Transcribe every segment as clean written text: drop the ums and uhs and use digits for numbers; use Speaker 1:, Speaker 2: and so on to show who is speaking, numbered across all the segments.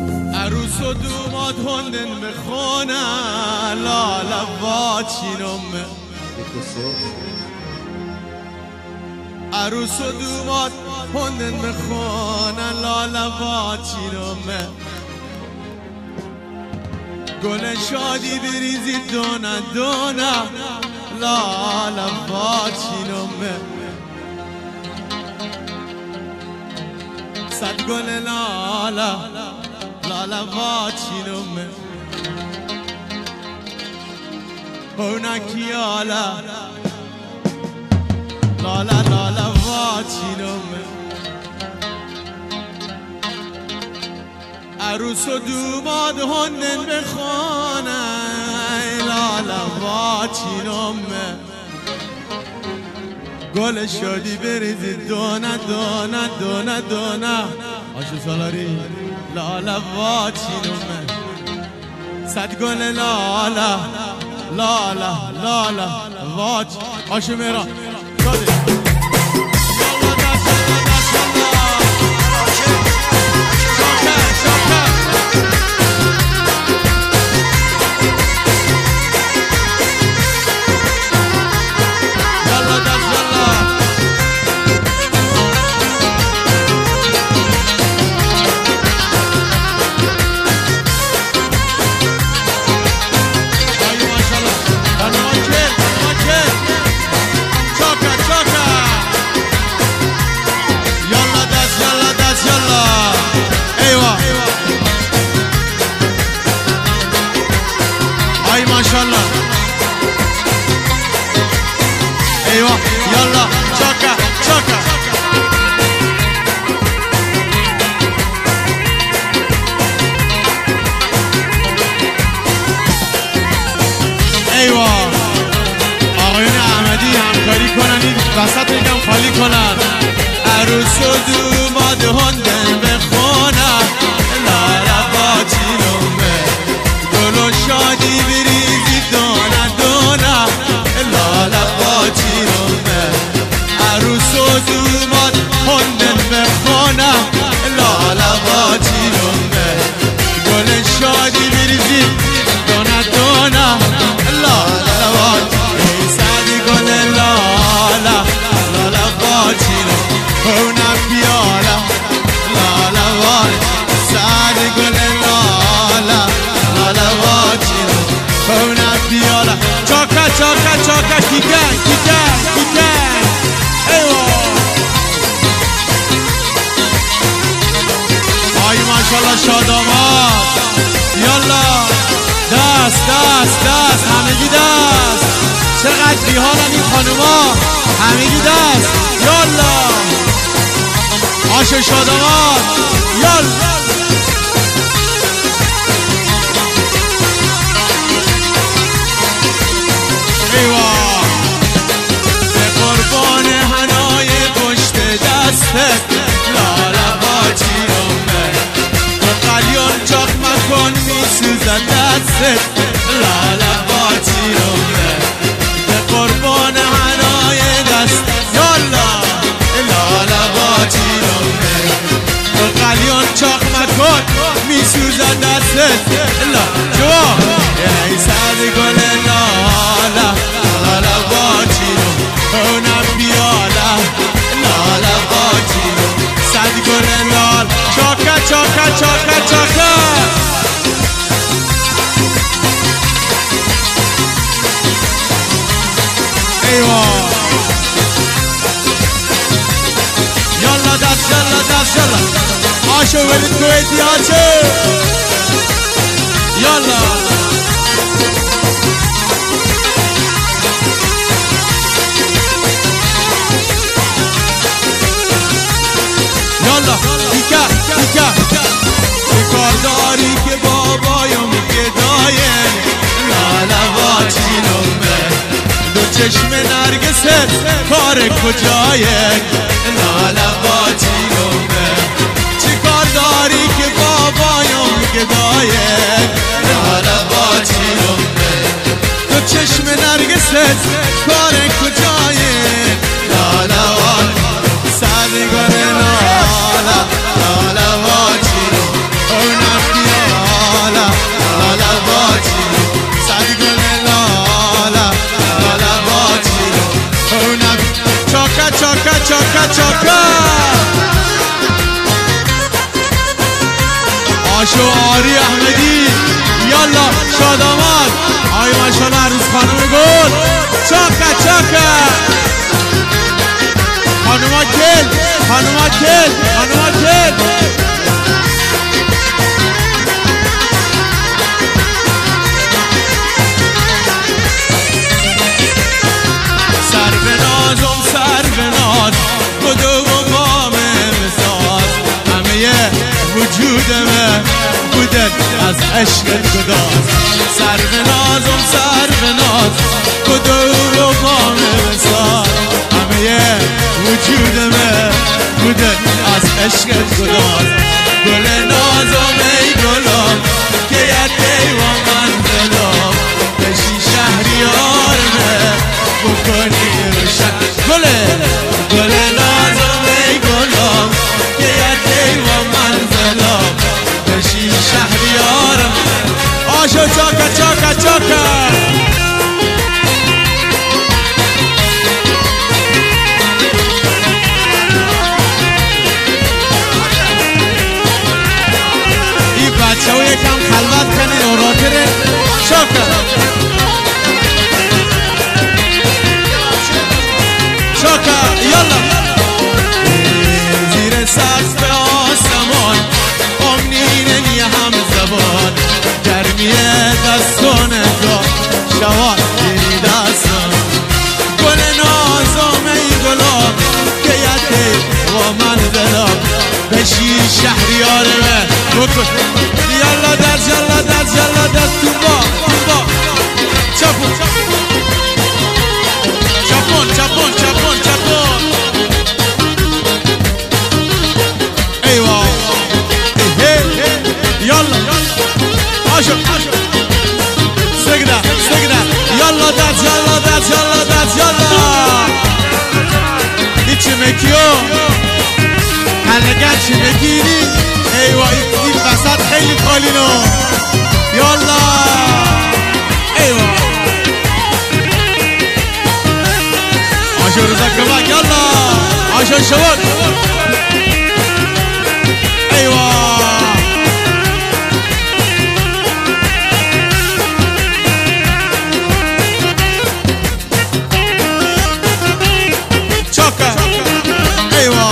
Speaker 1: عروس و دوماد هندن بخونن لالا واچینم عروس و دوماد هندن بخونن لالا واچینم گل شادی بریزی دونه دونه لالا واچینم صد گل لالا لالا واچینم اونکیالا لالا لالا واچینم عروس و دوماد هندن بخونه لالا واچینم گل شادی بریزی دونه دونه دونه دونه آشو سالاری لالا واچینم صد گل لالا لالا لالا واچ آشو میرا ماشاءالله ايوه يلا شوكة شوكة ايوه آقایون احمدی همکاری کنن این وسط یکم خالی کنن عروس و دوماد هندن بخونن لالا واچینم گل و شادی بریزی دونه دونه لالا واچینم عروس و دوماد هندن بخونه لالا واچینم گل شادی بریزی دونه دونه لالا واچینم سعدی گل لالا لالا واچینم اونم پیالا لالا واچینم سعدی گل لالا لالا واچینم اونم پیالا چاکا چاکا چاکا کیکن کیکن کیکن ایوا آی ماشالله شادامات یالا دست دست دست همگی دست چقدر بیحالن این خانوما همگی دست یالا آش شادامات یالا به قربان حنای پشت دستت لالا واچینم تو قلیان چاق مکن میسوزد دستت لالا واچینم به قربان حنای دست یالا لالا واچینم تو قلیان چاق مکن میسوزد دستت جواب ای سعد گل لالا لالا واچینم اونم بیالا لالا واچینم صد گل لال چاکا چاکا چاکا چاکا ایوا یالا دست یالا دست یالا آشو ولید کویتی آشو یالا یالا دیکا دیکا چه کار داری که بابایم گداین لالا واچینم دو چشم نرگست کار کجایه لالا واچینم چه کار داری که بابایم گداین لالا واچینم دو چشم نرگست کار کجایه لالا واچینم سرگان لالا لالا واچینم اونم آشو آری احمدی یالا شاداماد آی ماشاءالله عروس خانم گل چاکه چاکه خانوما کل خانوما کل خانوما کل سر به نازم سر به ناز بدو و بام مساز همه وجودمه بودن از عشق خداست سر به نازم سر به ناز بدو و بام مساز همه وجودمه بودن از عشق خداست گل نازم ای گلم که یکی و من دلم بشی شهریارمه بکنی روشن گل نازم ای گلم که یکی و من دلم بشی شهریارمه آشو چاکه چاکه چاکه بچه ها یکم خلوت کنین و راتره چاکه چاکه یالا زیر سقف آسمان امنین یه هم زبان گرمی دستان تو شواد دیری دستان گل نازم ای گلاب که یکی و من دلم بشی شهریارمه بکن یالا دست یالا دست یالا دست توبا توبا چپون چپون چپون چپون چپون ایوا یالا آشو سگده سگده یالا دست یالا دست یالا دست یالا ایچی مکیو هنگه چی بگیری ایوا این وسط خیلی خالینو یالا ایوا آشو روزا کمک یالا آشو شود ایوا چاکه ایوا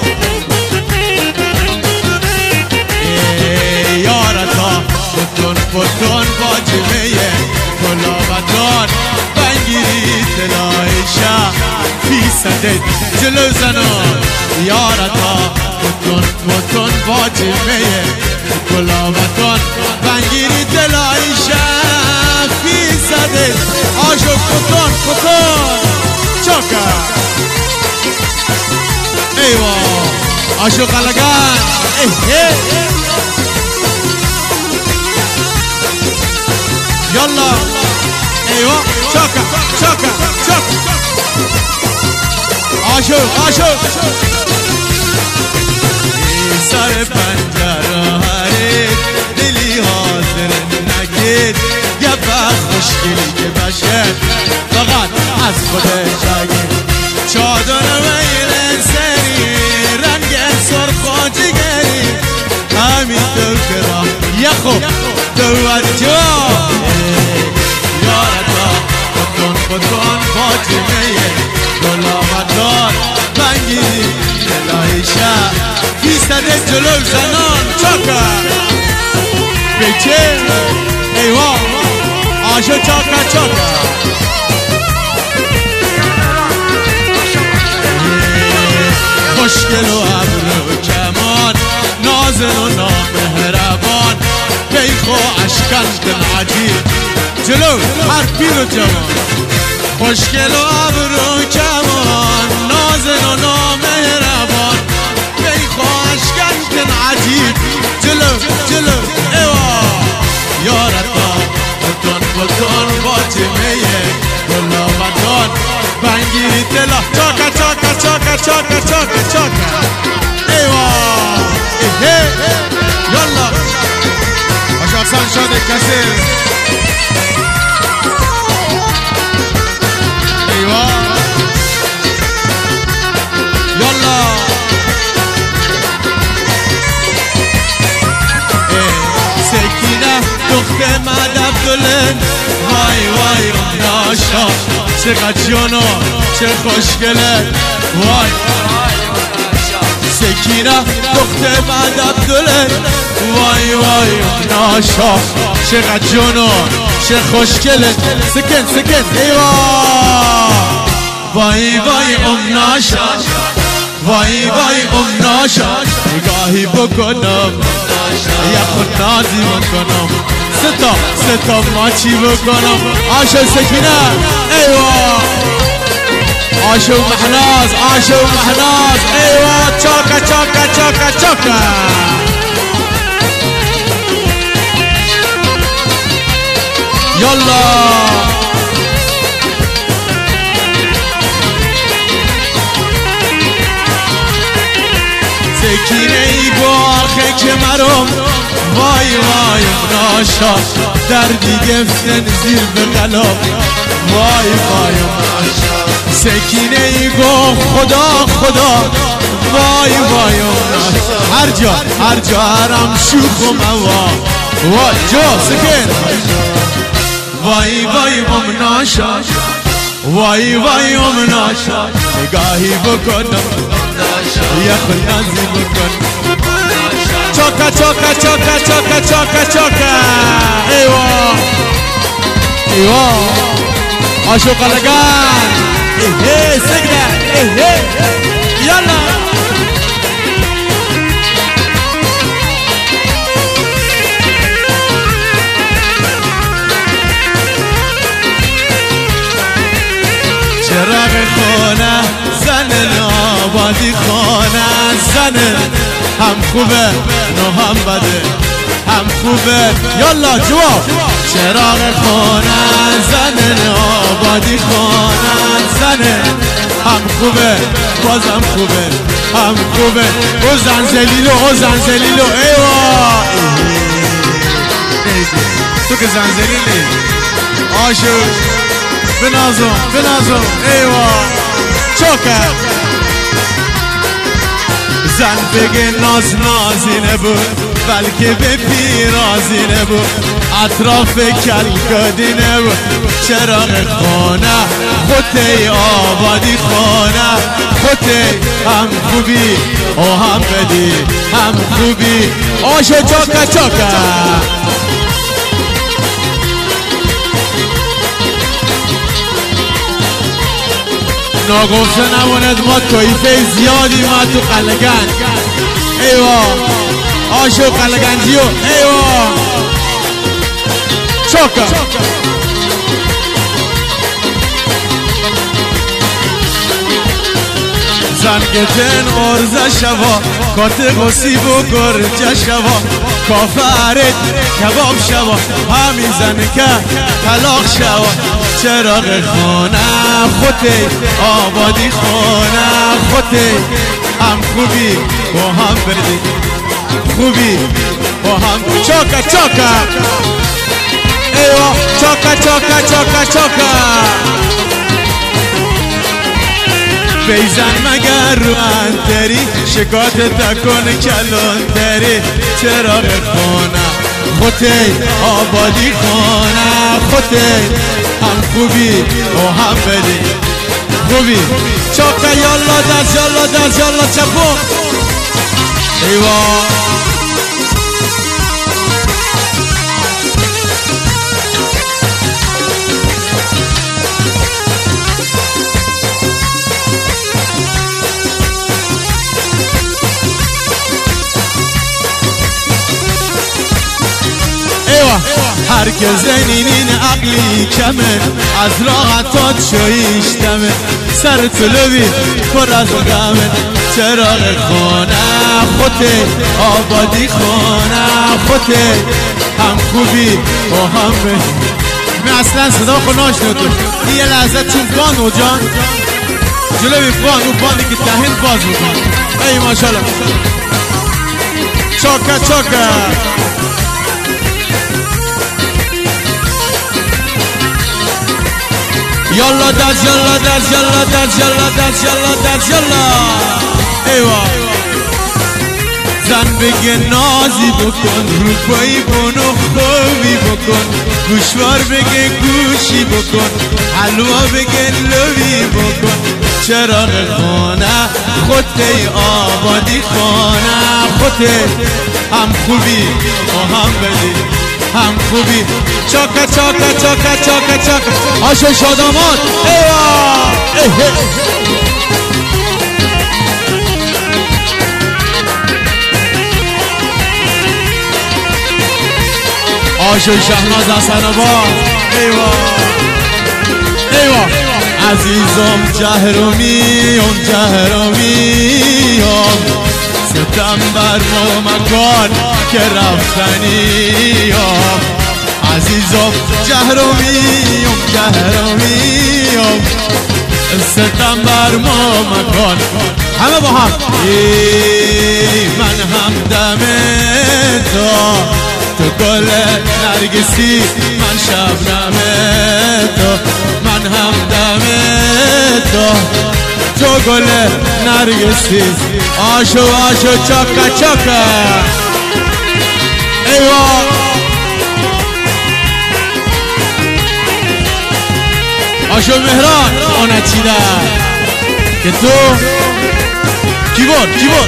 Speaker 1: بطن با جمعه کلاوتان بنگیری تلای شهر فیصده جلو زنان یارتا بطن با جمعه کلاوتان بنگیری تلای شهر فیصده آشو بطن چاکه ایوا آشو قلقان یالا ایوا چاکه چاکه چاکه آشو آشو سر پنجره هرید دلی حاضر نگید یه بخ مشکلی که بشه فقط از خودش اگید چادر ویر سری رنگ سرخ و جگری همین تو کرا یخو توجه یارتا بطن فاطمه گلابدار بنگیری دلای شهر فیصده جلو زنان چاکه بیچه ایوا آشو چاکه چاکه خوشگل و ابرو کمان نازن و نامهربان بیخو اشکن دل عجیب جلو هر پیر و جوان خوشگل و ابرو کمان نازن و نامهربان بیخو اشکن دل عجیب جلو ایوا یارتا بطن با جمعه گلابتان بنگیری دلا چاکه چاکه چاکه چاکه چاکه چاکه ایوا یالا آشو افسان شده کسی ایوا یالا عبدالله وای وای ناشا چقدر جانا چه خوشگله وای سکینه دختر بعد عبدالله وای وای ناشا چقدر جانا چه خوشگله سکن سکن ایوا وای وای ناشا وای وای ناشا نگاهی بکنم یا خود نازی بکنم ستا ماچی بکنم آشو سکینه ایوا آشو محناز آشو محناز ایوا چاکا چاکا چاکا چاکا یالا سکینه ای باخه که مرم وای وای ناشا دردی گفتن زیر به غلام وای وای ناشا سکینه ای گو خدا خدا وای وای ناشا هر جا هرم شوخ و موا وای جا سکن وای وای ناشا وای وای ناشا نگاهی بکنم یا خود نازی بکنم چاکا چاکا چاکا چاکا چاکا چاکا ایوا ایوا آشو قلقان ایه سگره ایه یالا چراغ خونه زن آبادی خانه زن هم خوبه نو هم بده هم خوبه یالا جواب چراغ خانه زن آبادی خانه زن هم خوبه بازم خوبه هم خوبه او زنزلیلو ایوا تو که زنزلیلی آشو بنازم ایوا چوکه زن بگه ناز نازی نبود بلکه به پیرازی نبود اطراف کلکادی نبود چراغ خانه خودی آبادی خانه خودی هم خوبی او هم بدی هم خوبی آشو چاکا چاکا ناگفته نماند ما تویفه زیادی ما تو قلقن ایوا آشو قلقنجیو ایوا چاکا زنگتن ارزه شوا کارت غصی بگر جشوا کافرت کباب شوا همین زن که طلاق شوا چراغ خانه خودی آبادی خانه خودی هم خوبی و هم بردی خوبی و هم چاکا چاکا ایوا چاکا چاکا چاکا چاکا بیزن مگر رو انتری شکات تکن کلانتری چراغ خانه خودی آبادی خانه خودی هم خوبی و هم بدی خوبی چاکا یالا دست یالا چپو ایوا هرگز اینین عقلی کمه از راحتات شویشتمه سر طلوی پر از غمه چراغ خانه خودی آبادی خانه خودی هم خوبی و هم بهی من اصلا صدا خود ناشنیدم یه لحظه چون بانو جان جلوی بانی که دهن باز بکن ای ماشالله چاکا چاکا یالا دست یالا ایوا زن بگه نازی بکن، روپایی بونو خوبی بکن، گوشوار بگه گوشی بکن، حلوا بگه لوی بکن. چراغ خانه خودت آبادی خانه خودت، هم خوبی و هم بدی هم خوبی. چاکا چاکا چاکا چاکا چاکا آشو شادامات ایوا آشو شهناز حسن آباد ایوا ایوا. عزیزم جهرومیم جهرومیم، ستمبر و مکان که رفتنیم. عزیزم جهرومیم جهرومیم، ستمبر و مکان. همه با هم من هم دم تو گل نرگسی، من شبنم من هم دم تو گل نرگسی. آشو آشو چاکا چاکا ایوا. آشو مهران آنه چیده که تو کیبورد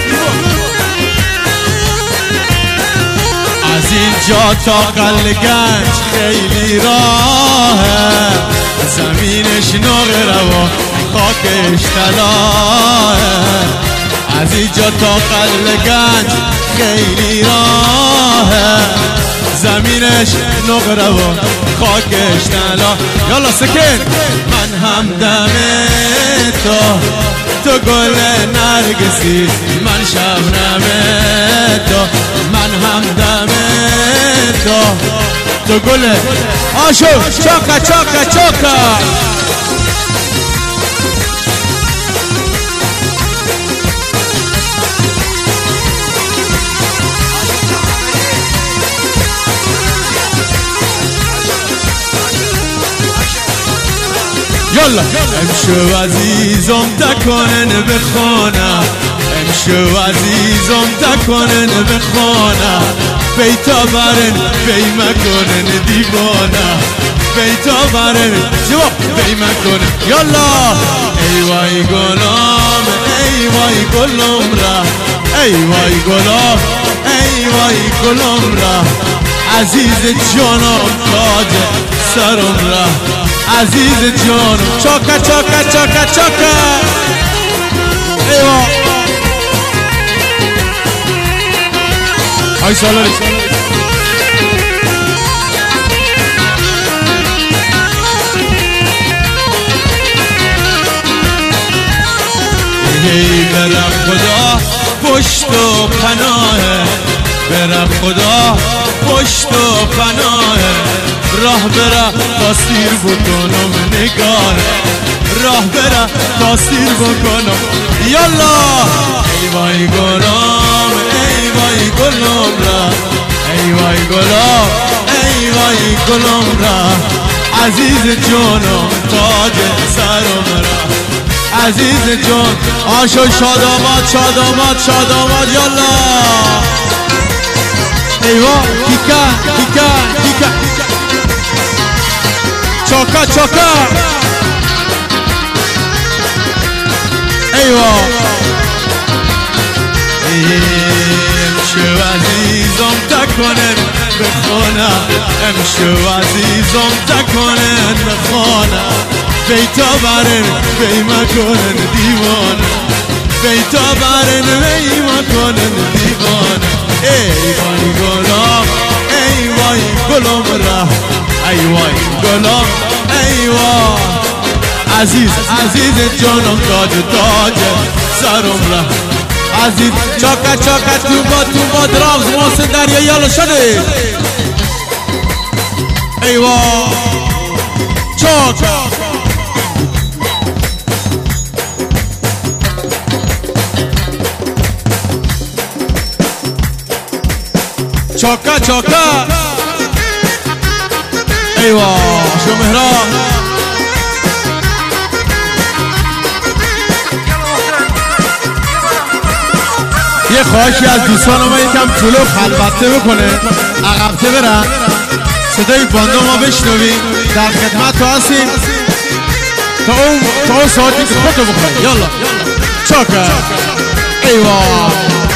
Speaker 1: از اینجا تا قلگنج خیلی راهه، زمینش نقره و خاکش طلاه. از اینجا تا قلگنج خیلی راهه، زمینش نقره و خاکش طلاه. یالا سکن. من هم دم تو گل نرگسی، من شبنم من هم دم تو گل. آشو چاکا چاکا چاکا یالا. امشو عزیزم تکنن بخونه، امشو عزیزم تکنن بخونه، بیتا برن بیمه کنن دیوانه، بیتا برن جواب بیمه کنن. یالا. ای وای گلام ای وای گلم را، ای وای گلام ای وای گلم را، عزیز جانم تاج سرم را، عزیز جانم. چاکا چاکا چاکا چاکا ایوا. آی سالاری ای برم خدا پشت و پناهه، برم خدا پشت و پناهه. راه برا تاثیر بکنم نگاره، راه برا تاثیر بکنم. یالا. ای وای گلام ای وای گلم را، ای وای گلام ای وای گلم را، عزیز جانم تاج سرم را، عزیز جان. آشو شادامات شادامات شادامات. یالا. ایوا کیکا کیکا کیکا چاکا چاکا ایوا. امشو عزیزم تکنن بخونه، امشو عزیزم تکنن بخونه، بیتا برن بیمه کنن دیوانه، بیتا برن بیمه کنن دیوانه. ای وای گلام ای وای گلم را، ای وای گلام ای وای. عزیز عزیز جانم تاج تاج سرم را، عزیز. چاکا چاکا تو با درامز محسن دریا. یالا شده ایوا. چاکا چاکا چاکا ایوا. شو مهران یه خواهشی از دوستان ما یکم جلو خلوته بکنه، عقبته برن، صدای باندا ما بشنویم. در خدمت تو هستیم تا اون ساعتی که خودتو بخوایی. یالا چاکر ایوان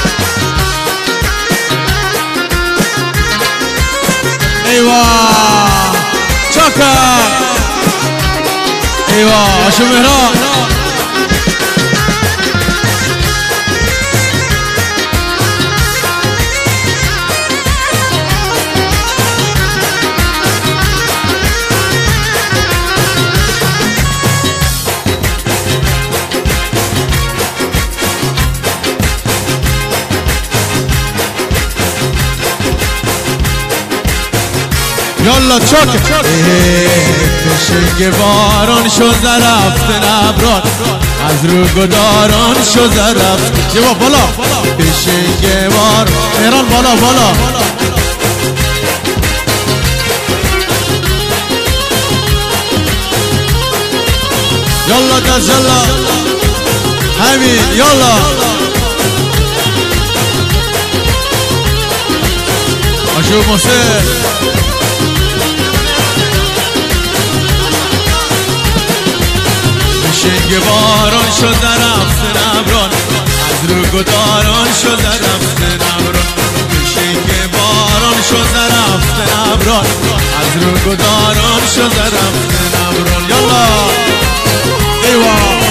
Speaker 1: ایوان چاکر ایوان آشو مهران یالا چاک پشنگ باران شد رفت نبران از رو گداران شد رفت یه با بالا پشنگ بار مهران بالا بالا یالا دست یالا همین یالا آشو محسن شنگ باران شد رفت نبران از رو گداران شد رفت نبران شنگ باران شد رفت نبران از رو گداران شد رفت نبران یالا ایوان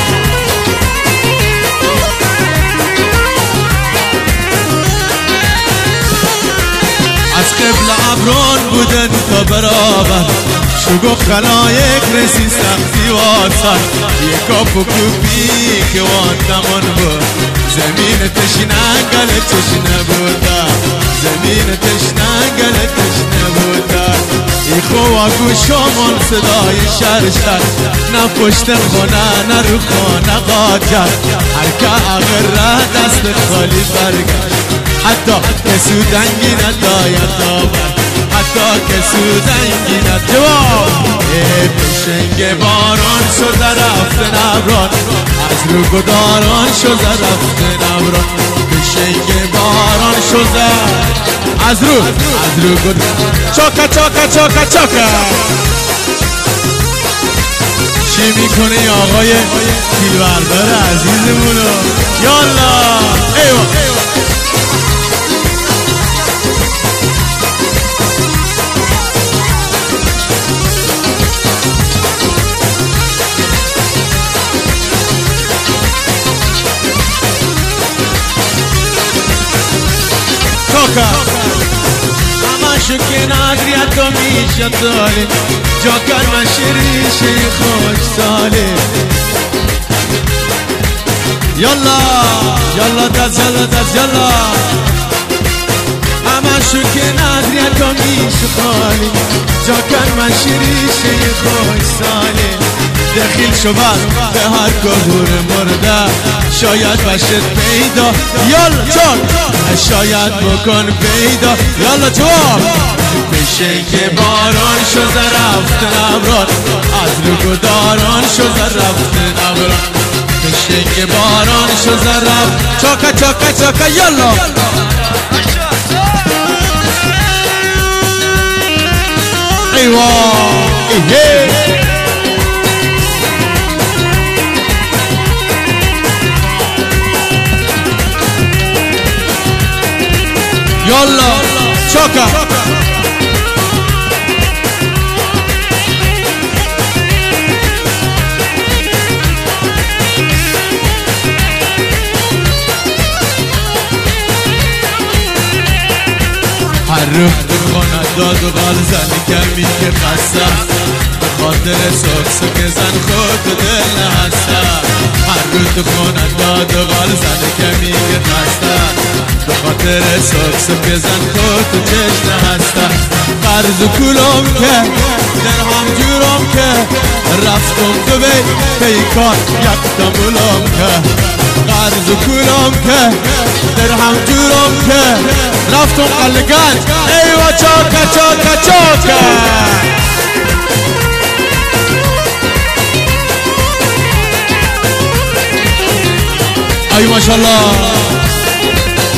Speaker 1: از قبل ابران بودن تا برابر شگو خلایق رسی سختی واسد یه کاپ و کوپی که وانتمان بود زمین تشنگل تشنه بوده زمین تشنگل تشنه بوده ای خواه گوشمان صدای شرشتر نه پشت خونه نه رو خانه قاجر هر که اغره دست خالی برگشت حتی کسو دنگی نداید آبر حتی که سوزنگیند جواب پشنگ باران شد رفت نبران از رو گداران شد رفت نبران پشنگ باران شد از رو گداران چاکا چاکا چاکا چاکا چی میکنه آقای پیلوردار عزیزمونو یالا ایوان همشو که نادریت و میشه داله جاکر من شریشه خوش ساله یالا یالا دست یالا دست یالا همشو که نادریت و میشه خاله جاکر من شریشه خوش ساله دخیل شبر به هر گهور مرده شاید بشت پیدا یالا چون شاید بکن پیدا یالا جواب پشنگ باران شد رفت نبران از رو گداران شد رفت نبران پشنگ باران شد رفت چاکا چاکا چاکا یالا ایوان ایه یالا چاکا هر روح خانه داد و غال زن کمی که خسته به خاطر سکسک زن خود دل نهسته هر روح خانه داد و غال زن کمی که خسته به خاطر سکسک زن خود چشم نهسته قرض و کولم که درهم جورم که رفتم دوی پیکان یک دمولم که قرض و کولم که درهم جورم که رفتم قلگنج ایوا چاکا چاکا چاکا ای ماشالله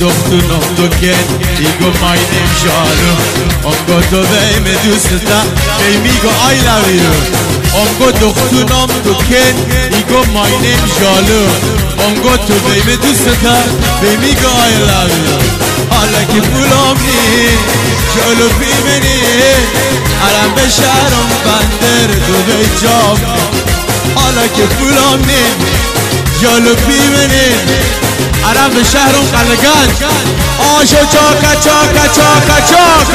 Speaker 1: دختونم تو کن ایگو مای نمشالو اونگو تو بیم دوستا بیمیگو آی لویو اونگو دختونم تو کن ایگو مای نمشالو اونگو تو بیم دوستا بیمیگو آی لویو حالا که پولم نی جلو بیمنی علم به شهرم بندر دو به جام حالا که پولم نی جلو بیمنی علم به شهرم قلقنج آشو چاکا چاکا چاکا چاکا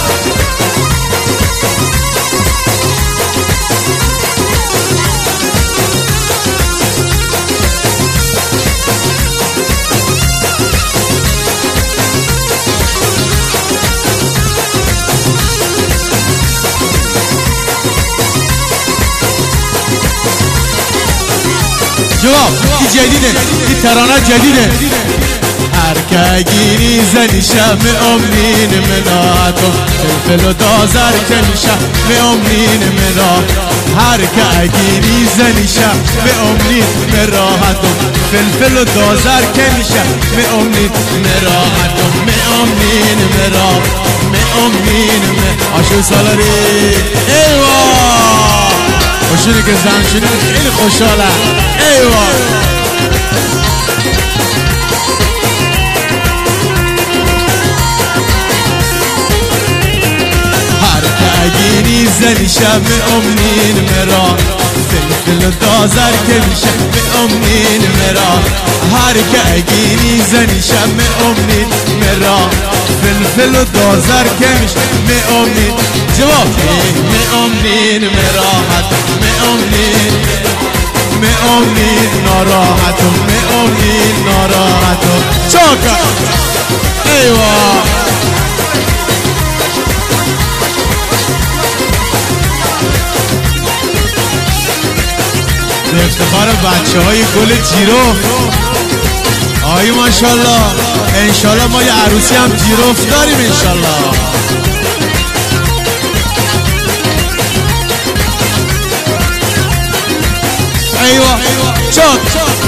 Speaker 1: جواب این جدیده این ترانه جدیده هر که گیری زنی شم امنین مناتو فلفل و دازر کنی شم امنین منات هر که گیری زنی شم امنین مراحتو فلفل و دازر کنی شم امنین مراحتو امنین مرات امنین آشو سالاری ایوه خوشونی که زن شدیم خیلی خوشحاله ایوه هر که اگینی زنی شم امنین مرا فلفل و دازر که میشم امنین مرا هر که اگینی زنی شم امنین مرا فلفل و دازر که میشم امنین جواب امنین مراحت امنین ناراحت امنین ناراحت چاکا ایوه به افتخار بچه های گل جیروف آی ماشالله انشالله ما یه عروسی هم جیروف داریم انشالله ایوه چاک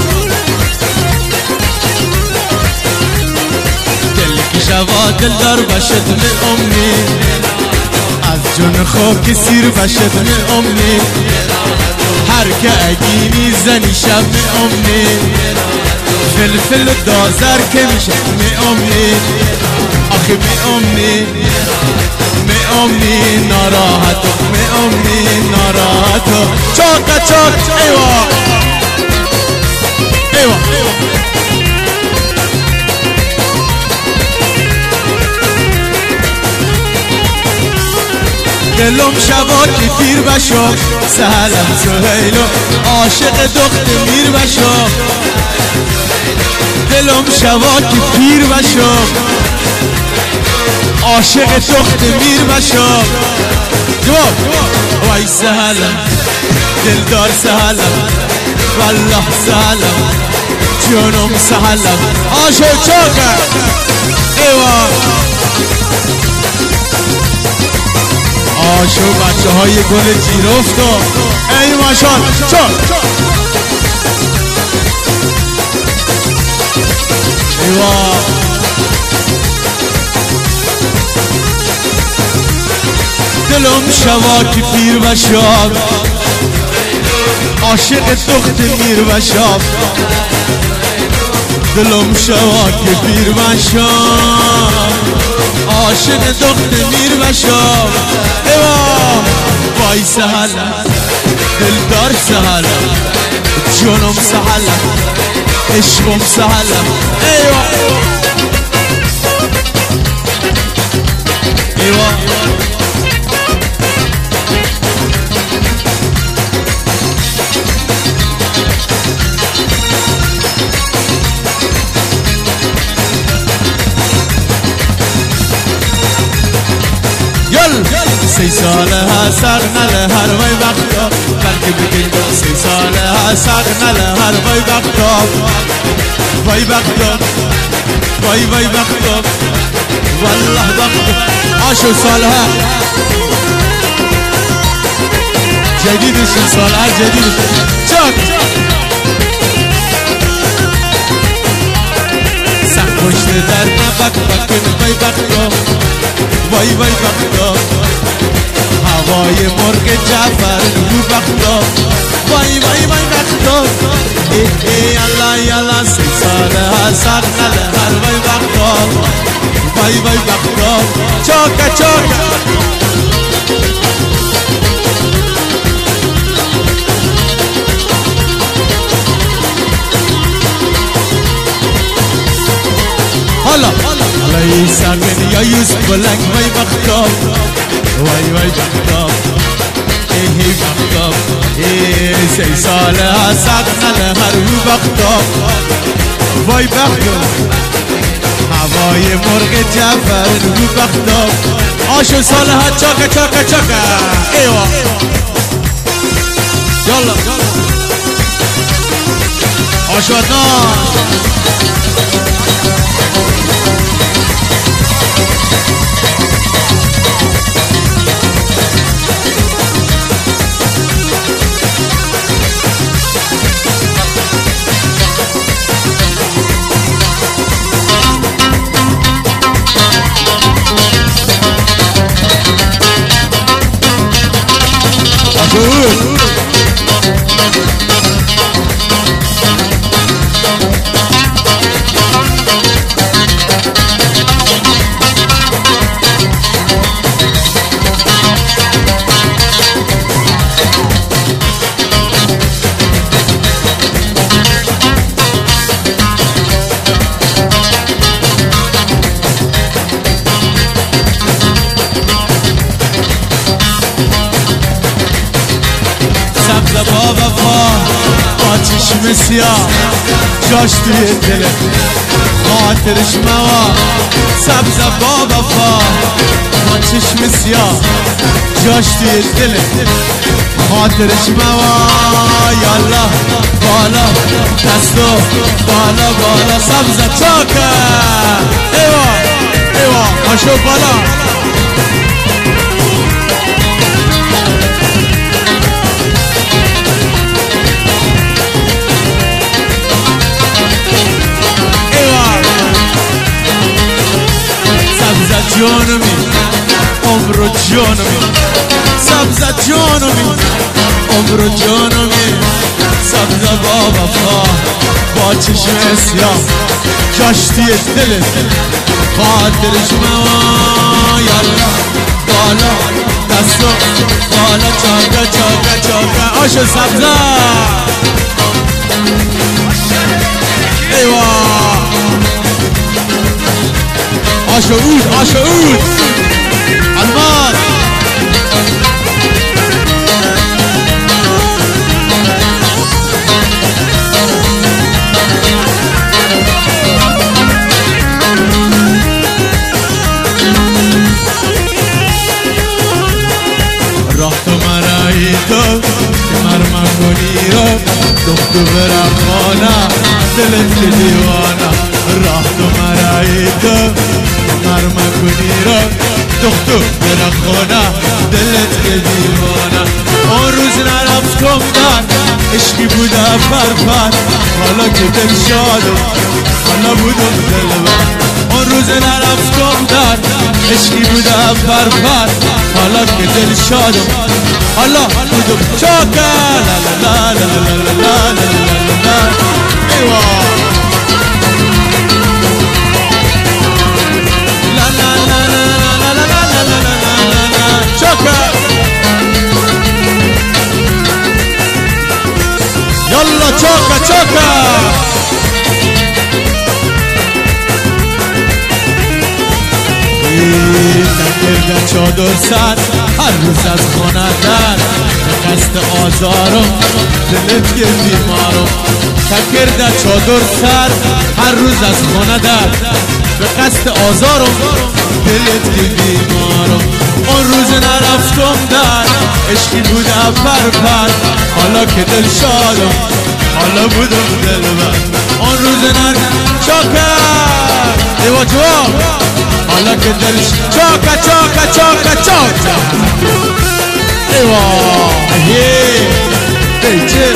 Speaker 1: دل کی شوا دل دار باشد من امنی از جون خواب که سیر باشد من امنی هر که اگینی زنی شب من امنی فلفل دازر که میشه من امنی آخه من امنی امنی ناراحت امنی ناراحت چاکا چاک ایوه ایوه دلم شبا که پیر بشم سهلم سهیلو عاشق دخت میر بشم دلم شبا که پیر بشم عاشق دخت میر بشم جواب وای سهلم دلدار سهلم والله سهلم جونم سهلم عاشق چاکر ایوه آشو بچه های گل جیروف تو ای ماشان چاک ایوه دلم شوا که پیر بشم عاشق دخت میر بشم دلم شوا که پیر بشم عاشق دخت میر بشم ایوه وای سهلم دلدار سهلم جونم سهلم عشقم سهلم ایوه ایوه سی ساله ها سر نله هر وی وقتا بلکه بگید 30 ساله ها سر نله هر وی وقتا وی وقتا وی وقتا والله وقتا عاشو ساله ها جدیدشون ساله ها جدیدشون چاک سخت پشت در نبک بکن وای بختا وای وای بختا هوای مرغ جعفر رو بختا وای وای وای بختا ای یالا یالا 30 ساله حسن نلهر وای بختا وای وای بختا چاکا چاکا حالا ای ساکن یا یوسف بلنگ وای بختا وای وای بختا ای بختا ای 30 ساله حسن نلهر رو بختا وای بختا هوای مرغ جعفر رو بختا آشو ساله ها چاکا چاکا چاکا ایوا یالا آشو نان با وفا با چشم سیاه جاش توی دل خاطرش موا سبز با وفا با چشم سیاه جاش توی دل خاطرش موا یالا بالا دستو بالا بالا سبز چاکه ایوا ایوا آشو بالا جانمی عمر و جانمی سبز جانمی عمر و جانمی سبز با وفا با چشم سیاه کشتی دل خاطرش ما یالا بالا دستو بالا چاکا چاکا چاکا آشو سبزه ایوا آشو اود آشو اود الماس راه تو مرایی تو که مرمم کنی رو دختو برم خانه دلت که دیوانه راه تو مرایی تو مرمم کنی رو دختو برم خانه دلت که دیوانه اون روز نرفتم در عشقی بوده پرپر حالا که دل شادم حالا بودم دلبر اون روز نرفتم در عشقی بوده پرپر حالا که دل شادم حالا بودم چاکه لا لا لا لا لا لا لا لا ایوا لا لا لا لا لا لا لا لا لا چاکه یالا چاکه چاکه نکرده چادر سر هر روز از خانه در به قصد آزارم دلت که بیمارم نکرده چادر سر هر روز از خانه در به قصد آزارم دلت که بیمارم اون روز نرفتم در عشقی بوده پرپر حالا که دل شادم حالا بودم دلبر اون روز چاکر ایوا جواب حالا که دلش چاکا چاکا چاکا چاکا ایوا هی بیچه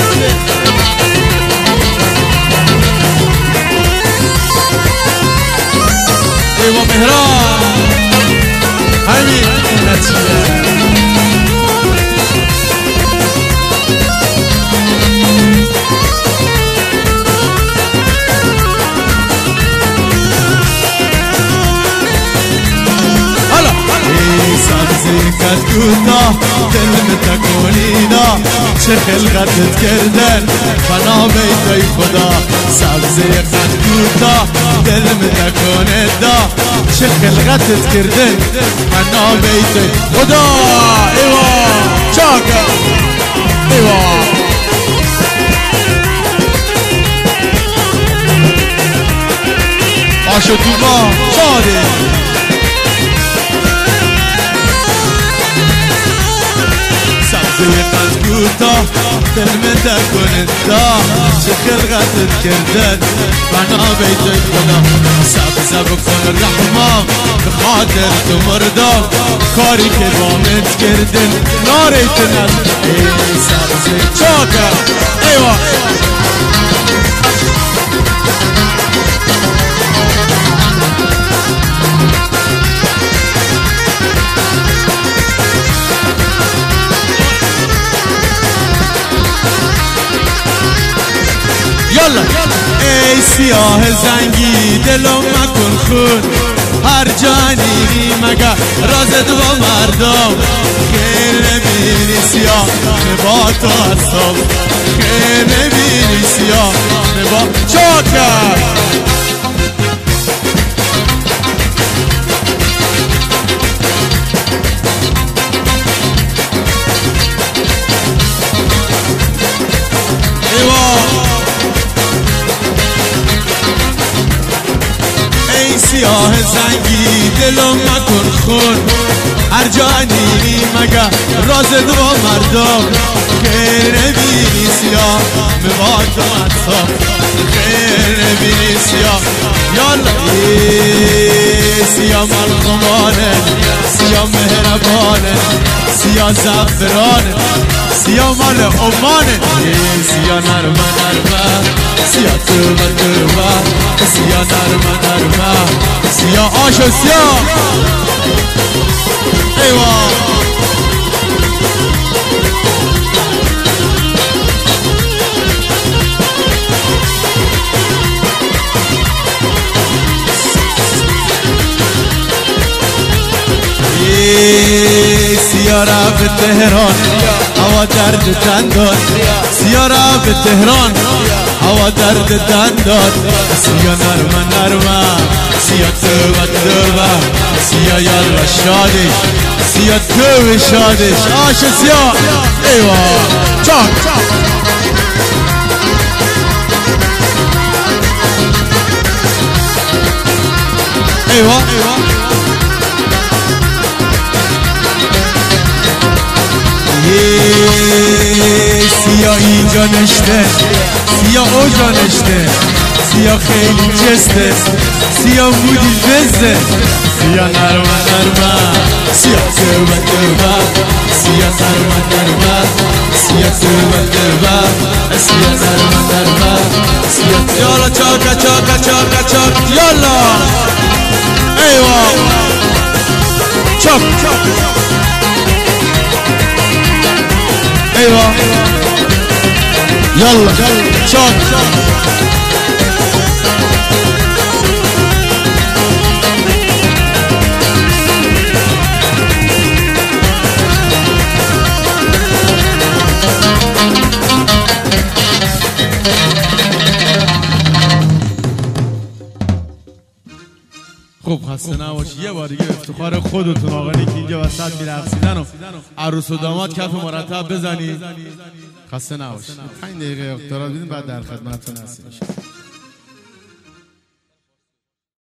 Speaker 1: یکت کوتاه دل متکونینا چه خلقتت کردن فنا بیتای خدا سبز یکت کوتاه دل متکونینا چه خلقتت کردن فنا بیتای خدا ایوا چاکا ایوا آشو توبا شاده سبز یکت کوتاه دل متکونینا چه خلقتت کردن فنا بیتای خدا سبز بکن رحمام به خاطر تو مردم کاری که بامت کردن ناریت نز ای سبز چاکر ایوا یالا ای سیاه زنگی دلم مکن خون هر جانی مگه رازت با مردم خیر نبینی سیاه با تو هستم خیر نبینی سیاه با چاکر سیاه زنگی دلم مکن خون هر جانی مگه رازت با مردم خیر نبینی سیاه مباد و مطاب خیر نبینی سیاه یالا سیاه مال خمانه سیاه مهربانه سیاه زفرانه سیاه مال امانه سیاه نرمه نرمه سیاه توبه توبه سیاه نرمه نرمه سیاه آش و سیاه ایوا سیاه را به تهران هوا درد دندان سیاه را به تهران هوا درد دندان سیاه نرمه نرمه سیاه توبه توبه سیاه یالا شادش سیاه توبه شادش آش سیاه ایوا چاک ایوا سیاه اینجا نشته سیاه اوجا نشته سیاه خیلی جسته سیاه بودی بزده سیاه نرمه نرمه سیاه توبه توبه سیاه نرمه نرمه سیاه توبه توبه سیاه نرمه نرمه سیاه یالا چاکا چاکا چاکا چاک یالا ایوا چاک ایوا یالا چاک خب خسته نباشی یه بار دیگه افتخار خودتون آقایی که اینجا وسط میرقصیدن و عروس و داماد کف مرتب بزنید خسته نباشید 5 دقیقه اختراع بدین بعد در خدمتتون هستیم